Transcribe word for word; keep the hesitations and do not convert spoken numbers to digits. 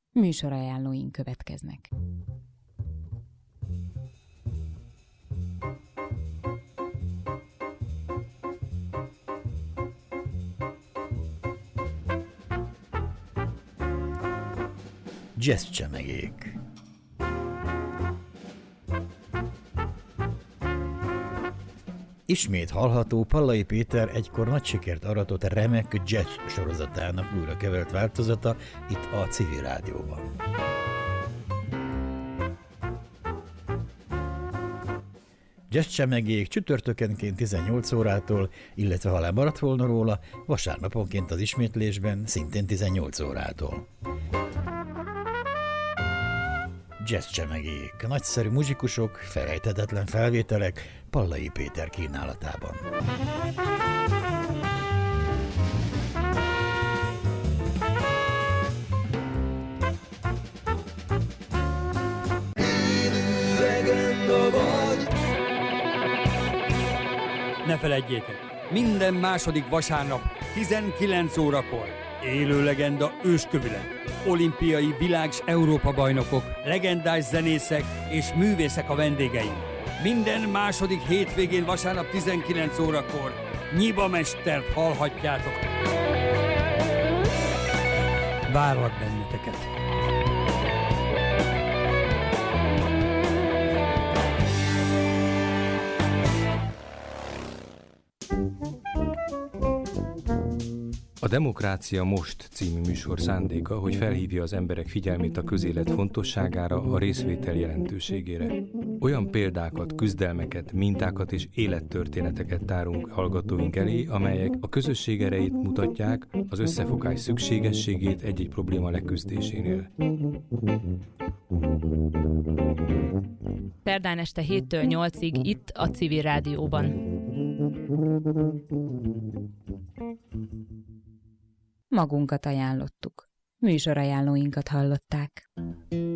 Műsorajánlóink következnek. Jazz csemegék. Ismét hallható Pallai Péter egykor nagy sikert aratott remek jazz sorozatának újra kevert változata itt a Civil Rádióban. Jazz csemegék csütörtökenként tizennyolc órától, illetve ha lemaradt volna róla, vasárnaponként az ismétlésben szintén tizennyolc órától. Jazz csemegék, nagyszerű muzsikusok, felejthetetlen felvételek Pallai Péter kínálatában. Ne feledjétek, minden második vasárnap tizenkilenc órakor élő legenda őskövület. Olimpiai világ- s Európa-bajnokok, legendás zenészek és művészek a vendégeim. Minden második hétvégén vasárnap tizenkilenc órakor Nyiba mestert hallhatjátok. Várlak benneteket! A Demokrácia Most című műsor szándéka, hogy felhívja az emberek figyelmét a közélet fontosságára, a részvétel jelentőségére. Olyan példákat, küzdelmeket, mintákat és élettörténeteket tárunk hallgatóink elé, amelyek a közösség erejét mutatják, az összefogás szükségességét egy-egy probléma leküzdésénél. Szerdán este héttől nyolcig itt a Civil Rádióban. Magunkat ajánlottuk. Műsorajánlóinkat hallották.